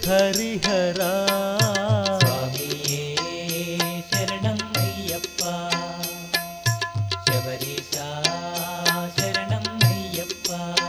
హరిహరా స్వామియే శరణం అయ్యప్ప శబరీశా శరణం అయ్యప్ప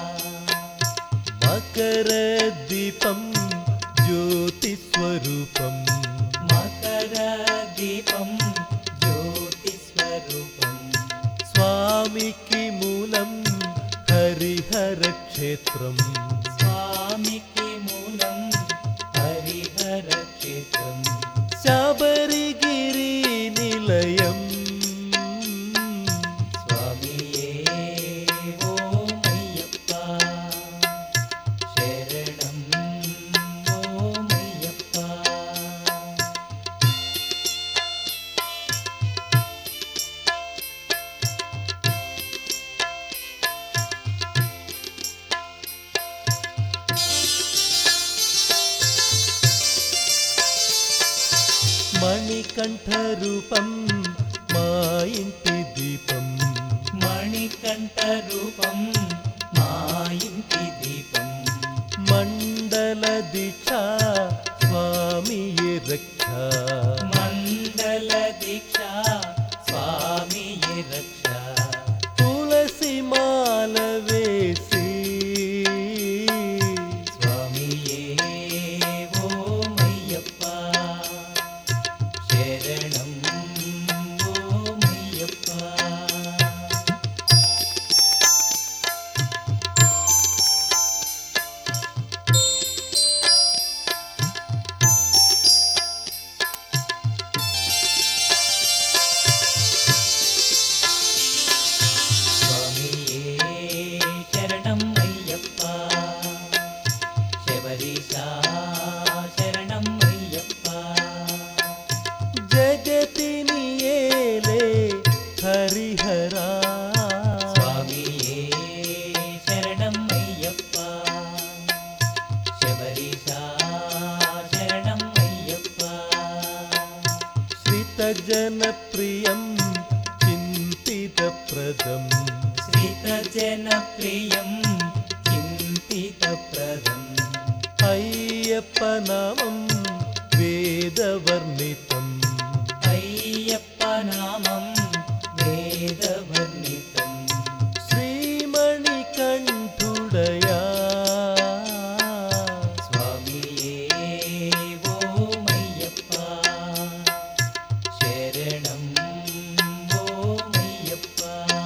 మకర దీపం జ్యోతి స్వరూపం మకర దీపం జ్యోతి స్వరూపం స్వామికి మూలం హరిహర క్షేత్రం స్వామికి మూలం హరిహర క్షేత్రం శబరిగిరి నిలయం స్వామియే ఓం అయ్యప్ప శరణం ఓం అయ్యప్ప మణికంఠ రూపం మా ఇంటి దీపం మణికంఠ రూపం మా ఇంటి దీపం మండల దీక్ష స్వామియే రక్ష మండల దీక్ష స్వామియే రక్ష తులసి మాల వేసి స్వామియే ఓం అయ్యప్ప శరణం ఓం అయ్యప్ప స్వామియే శరణం అయ్యప్ప శబరీశా శరణం అయ్యప్ప జగతిని ఏలే హరిహరా స్వామియే శరణం అయ్యప్ప శబరీశా శరణం అయ్యప్ప శ్రిత జన ప్రియం చింతిత ప్రదం శ్రీత జన ప్రియం చింతిత ప్రదం అయ్యప్ప నామం వేదవర్ణితం అయ్యప్ప నామం వేదవర్ణితం శ్రీమణి కంఠుడయా స్వామియే ఓం అయ్యప్ప శరణం ఓం అయ్యప్ప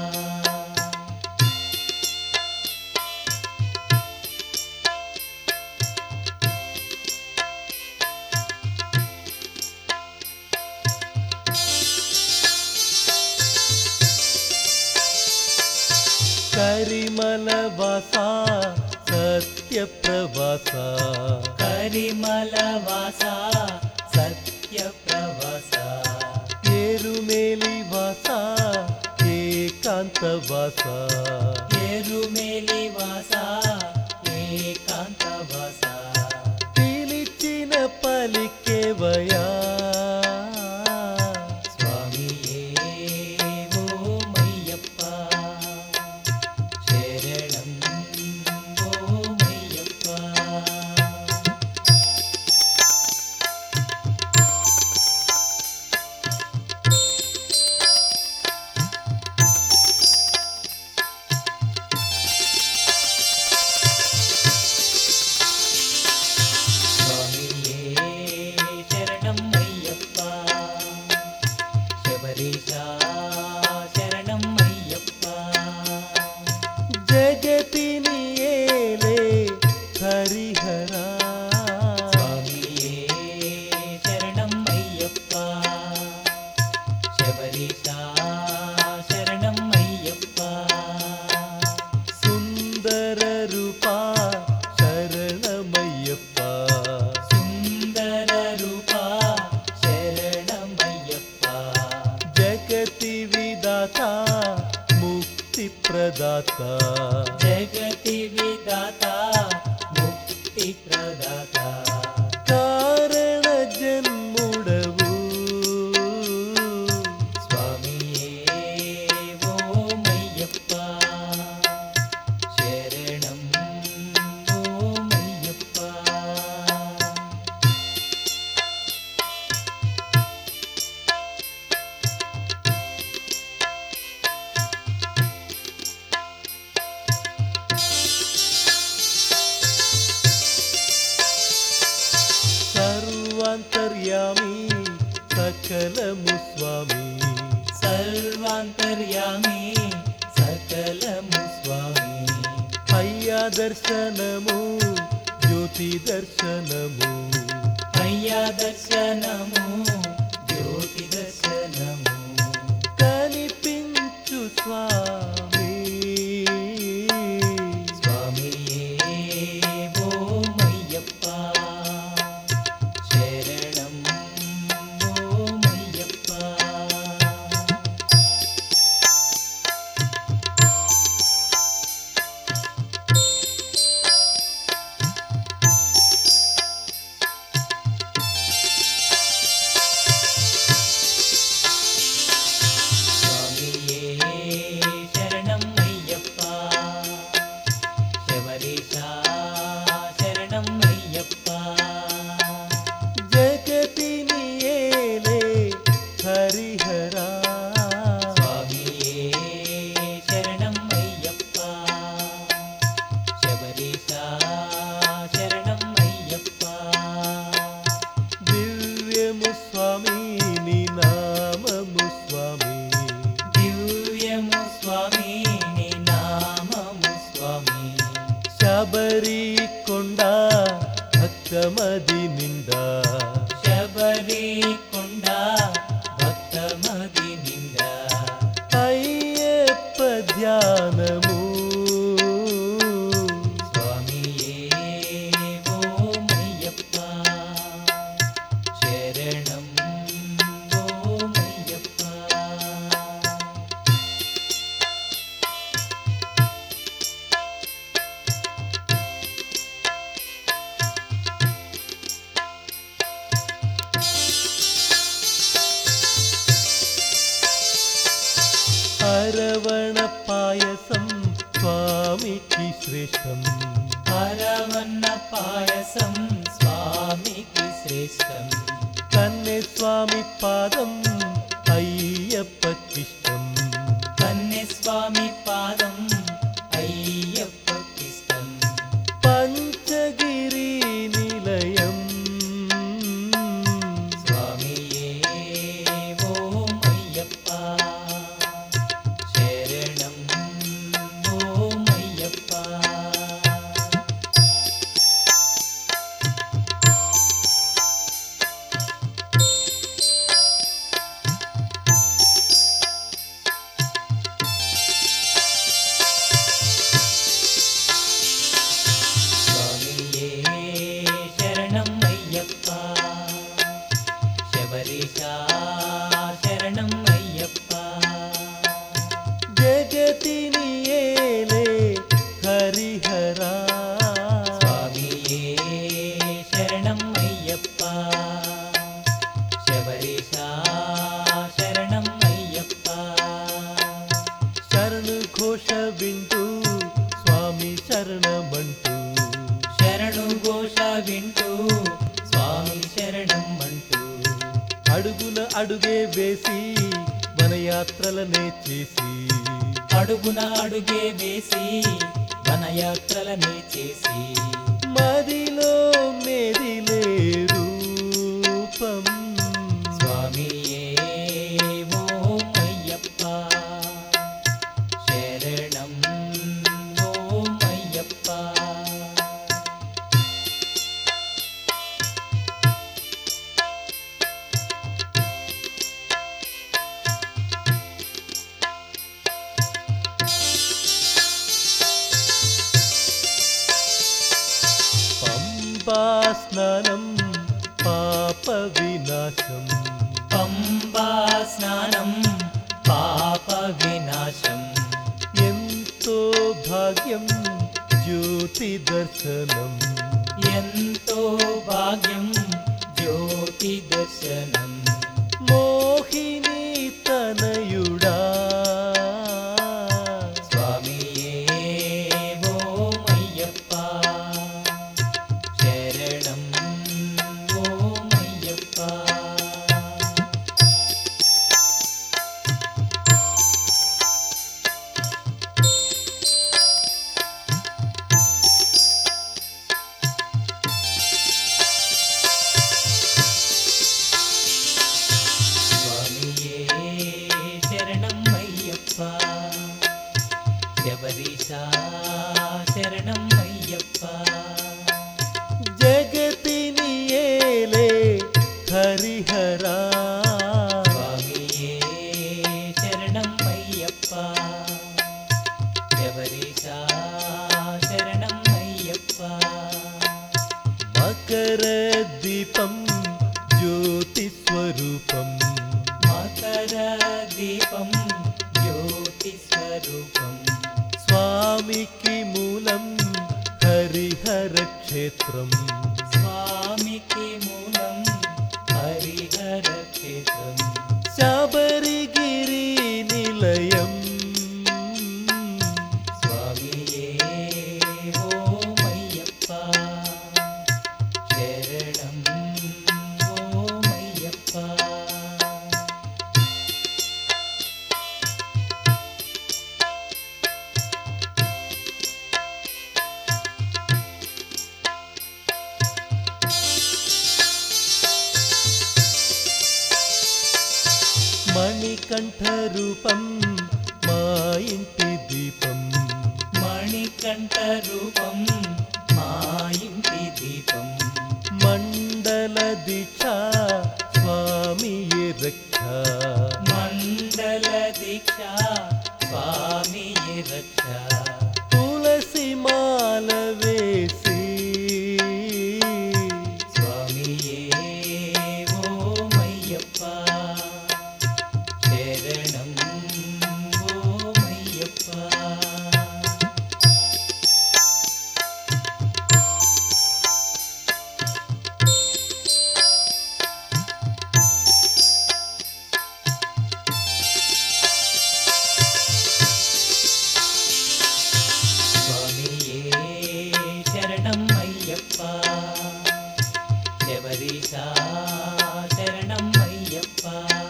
కరిమల వాస సత్య ప్రవాస కరిమల వాస సత్య ప్రవాస ఏరుమేలి వాస ఏకాంత వాస ఎరుమేలి వాస ఏకాంత వాస పిలిచిన పలికేవయా స్వామియే ఓం అయ్యప్ప శరణం ఓం అయ్యప్ప స్వామియే శరణం అయ్యప్ప శబరీశా శరణం అయ్యప్ప జగతిని ఏలే హరిహరా స్వామియే శరణం అయ్యప్ప శబరీశా శరణం అయ్యప్ప సుందర రూపా శరణమయ్యప్ప సుందర రూపా శరణమయ్యప్ప జగతి విదాత ముక్తి ప్రదాత జగతి విదాత ముక్తి ప్రదాత కారణ జన్ముడవు స్వామియే ఓం అయ్యప్ప శరణం ఓం అయ్యప్ప సర్వాంతర్యామి సకలము స్వామి సర్వాంతర్యామి సకలము స్వామి అయ్యా దర్శనము జ్యోతి దర్శనము అయ్యా దర్శనము జ్యోతి దర్శనము కనిపించు స్వామి స్వామియే ఓమయ్యప్ప శరణం ఓమయ్యప్ప స్వామియే శరణం అయ్యప్ప శబరీశా శరణం అయ్యప్ప జగతిని ఏలే హరిహరా స్వామియే శరణం అయ్యప్ప శబరీశా శరణం అయ్యప్ప దివ్యము స్వామి నీ నామము స్వామి దివ్యము స్వామి నీ నామము స్వామి శబరి కొండ భక్తమది నిండా శబరి కొండ భక్తమది నిండా అయ్యప్ప ధ్యానము స్వామియే ఓమయ్యప్ప శరణం ఓమయ్యప్ప అరవణ పాయసం స్వామికి శ్రేష్టం అరవన్న పాయసం స్వామికి శ్రేష్టం కన్నె స్వామి పాదం అయ్యప్పకిష్టం కన్నె స్వామి పాదం అయ్యప్పకిష్టం పంచగిరి నిలయం స్వామియే ఓమయ్యప్ప శరణం ఓమయ్యప్ప స్వామియే శరణం అయ్యప్ప శబరీశా శరణం అయ్యప్ప జగతిని ఏలే హరిహరా స్వామియే శరణం అయ్యప్ప శబరీశా శరణం అయ్యప్ప శరణు ఘోష వింటూ స్వామి శరణమంటూ శరణు ఘోష వింటూ స్వామి శరణం అంటూ అడుగున అడుగే వేసి వనయాత్రలనే చేసి అడుగున అడుగే వేసి వనయాత్రలనే చేసి మదిలో మెదిలే రూపం స్వామియే ఓమయ్యప్ప శరణం ఓమయ్యప్ప పంబా స్నానం పాప వినాశం పంబా స్నానం పాప వినాశం ఎంతో భాగ్యం జ్యోతి దర్శనం ఎంతో భాగ్యం జ్యోతి దర్శనం మోహిని తనయుడా స్వామియే ఓమయ్యప్ప శరణం ఓమయ్యప్ప హరిహరా స్వామియే శరణం అయ్యప్ప శబరీశా శరణం అయ్యప్ప మకర దీపం జ్యోతి స్వరూపం మకర దీపం జ్యోతి స్వరూపం స్వామికి మూలం హరిహర క్షేత్రం స్వామికి మూలం హరిహర క్షేత్రం శబరిగిరి నిలయం స్వామియే ఓమయ్యప్ప శరణం ఓమయ్యప్ప మణికంఠ రూపం మా ఇంటి దీపం మణికంఠ రూపం మా ఇంటి దీపం మండల దీక్ష స్వామియే రక్ష మండల దీక్ష స్వామియే రక్ష తులసి మాల వేసి స్వామియే ఓమయ్యప్ప శరణం ఓమయ్యప్ప స్వామియే శరణం అయ్యప్ప శబరీశా శరణం అయ్యప్ప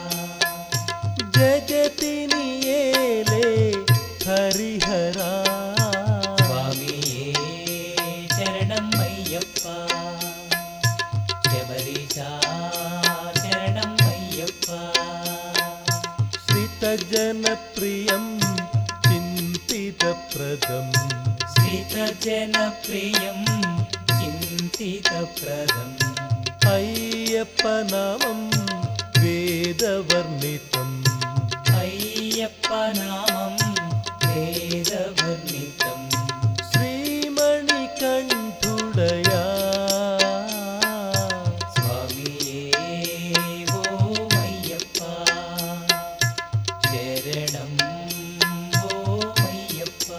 జగతిని ఏలే హరిహరా స్వామియే శరణం అయ్యప్ప శబరీశా శరణం అయ్యప్ప శ్రిత జన ప్రియం చింతిత ప్రదం శ్రీత జన ప్రియం చింతిత ప్రదం అయ్యప్ప నామం వేదవర్ణితం అయ్యప్ప నామం వేదవర్ణితం శ్రీమణికంఠుడయా స్వామియే ఓమయ్యప్ప శరణం ఓమయ్యప్ప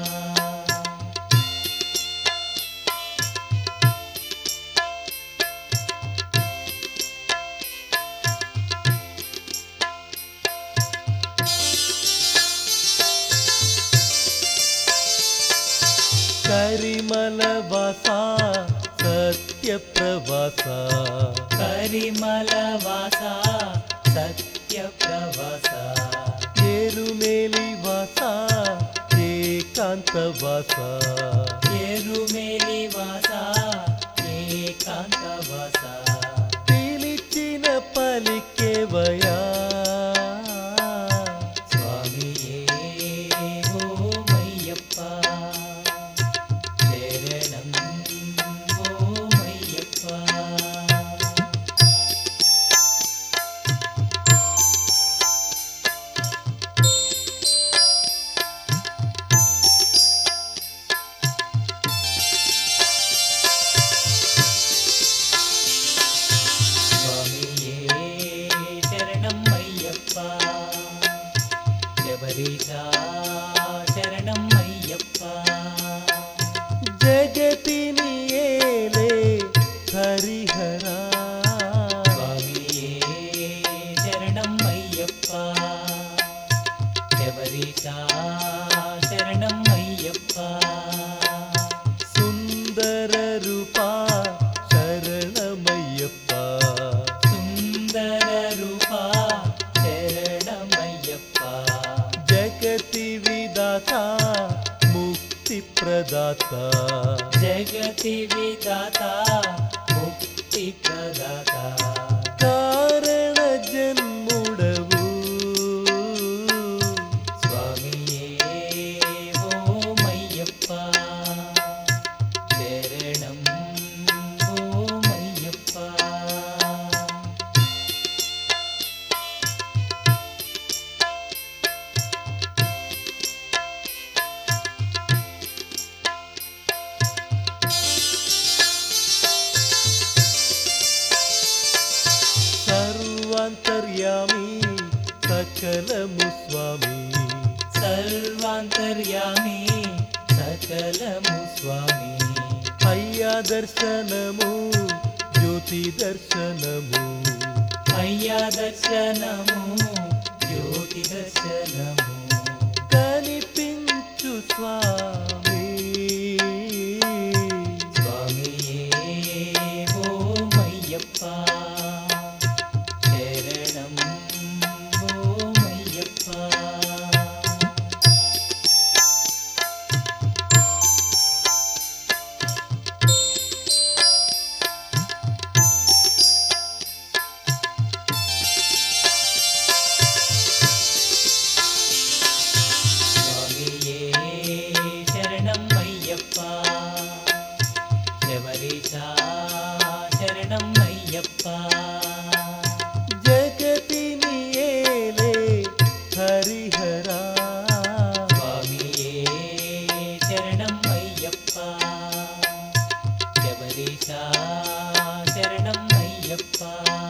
కరిమల వాస సత్య ప్రవాస కరిమల వాస సత్య ప్రవాస ఏరుమేలి వాస ఏకాంత వాస ఎరుమేలి వాస ఏకాంత వాస పిలిచిన పలికేవయా స్వామియే ఓమయ్యప్ప శరణం ఓమయ్యప్ప స్వామియే శరణం అయ్యప్ప శబరీశా శరణం అయ్యప్ప జగతిని ఏలే హరిహరా స్వామియే శరణం అయ్యప్ప శబరీశా శరణం అయ్యప్ప సుందర రూపా శరణమయ్యప్ప సుందర రూపా శరణమయ్యప్ప జగతి విదాత ముక్తి ప్రదాత జగతి విదాత ముక్తి ప్రదాత కారణ జన్ముడవు స్వామియే ఓమయ్యప్ప శరణం ఓమయ్యప్ప సర్వాంతర్యామి సకలము స్వామి సర్వాంతర్యామి సకలము స్వామి అయ్యా దర్శనము జ్యోతి దర్శనము అయ్యా దర్శనము జ్యోతి దర్శనము కనిపించు స్వామి స్వామియే ఓమయ్యప్ప శరణం ఓమయ్యప్ప స్వామియే శరణం అయ్యప్ప శబరీశా శరణం అయ్యప్ప జగతిని ఏలే హరిహరా స్వామియే శరణం అయ్యప్ప శబరీశా శరణం అయ్యప్ప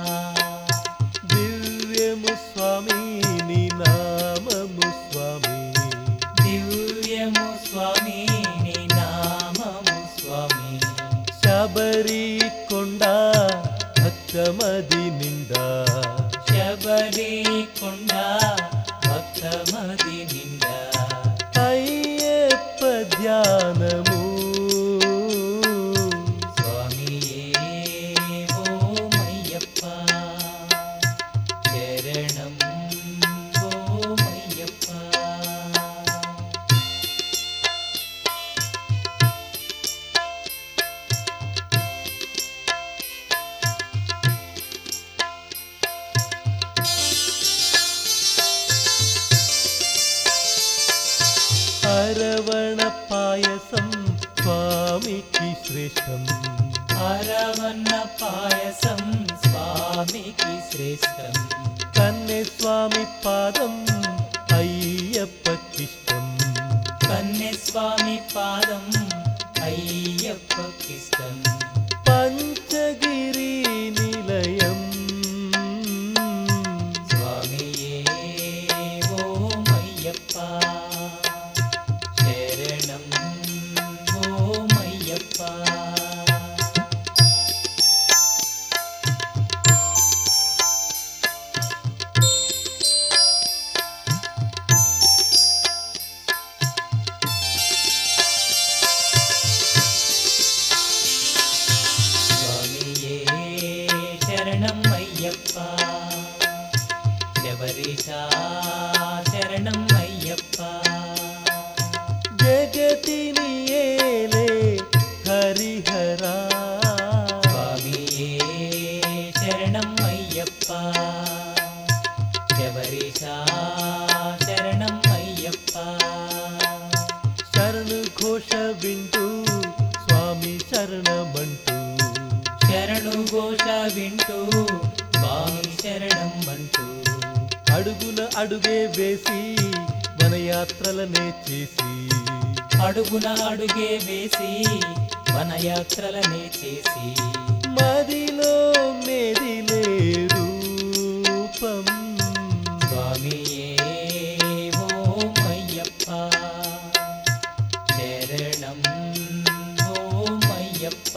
దివ్యము స్వామి నీ నామము స్వామి దివ్యము స్వామి నీ నామము స్వామి శబరి కొండ భక్తమది నిండా శబరి కొండ భక్తమది నిండా అయ్యప్ప ధ్యానము స్వామియే ఓమయ్యప్ప శరణం ఓమయ్యప్ప అరవణ పాయసం స్వామికి శ్రేష్టం అరవన్న పాయసం స్వామికి శ్రేష్టం కన్నె స్వామి పాదం అయ్యప్పకిష్టం కన్నె స్వామి పాదం అయ్యప్పకిష్టం పంచగిరి నిలయం స్వామియే ఓమయ్యప్ప శరణం ఓమయ్యప్ప స్వామియే శరణం అయ్యప్ప శబరీశా శరణం అయ్యప్ప జగతిని ఏలే హరిహరా స్వామియే శరణం అయ్యప్ప శబరీశా శరణం అయ్యప్ప శరణు ఘోష వింటూ స్వామి శరణమంటూ శరణు ఘోష వింటూ స్వామి శరణం అంటూ అడుగున అడుగే వేసి మన యాత్రలనే చేసి అడుగున అడుగే వేసి మన యాత్రలనే చేసి మదిలో మెదిలే రూపం స్వామియే ఓమయ్యప్ప శరణం ఓమయ్యప్ప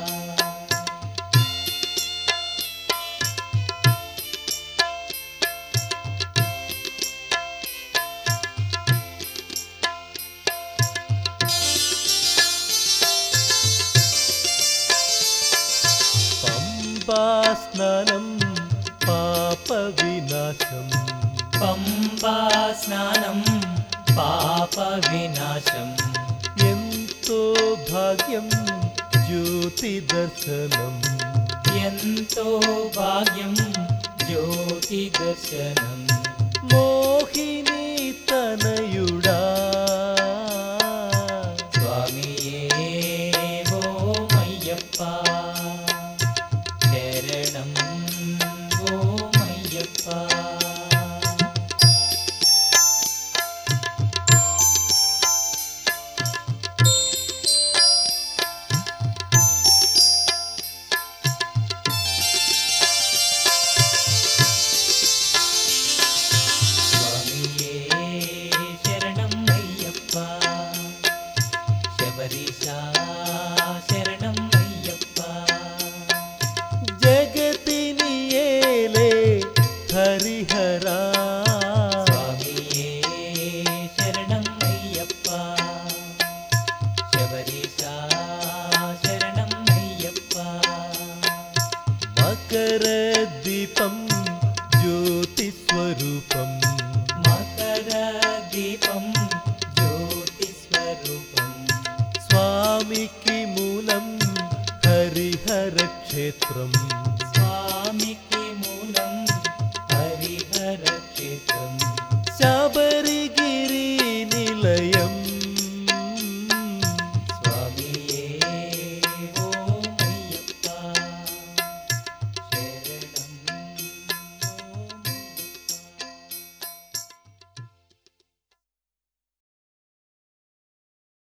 పంబా స్నానం పాప వినాశం పంబా స్నానం పాప వినాశం ఎంతో భాగ్యం జ్యోతి దర్శనం ఎంతో భాగ్యం జ్యోతి దర్శనం మోహిని తనయుడా స్వామియే ఓమయ్యప్ప శరణం ఓమయ్యప్ప మకర దీపం జ్యోతి స్వరూపం మకర దీపం జ్యోతి స్వరూపం స్వామికి మూలం హరిహర క్షేత్రం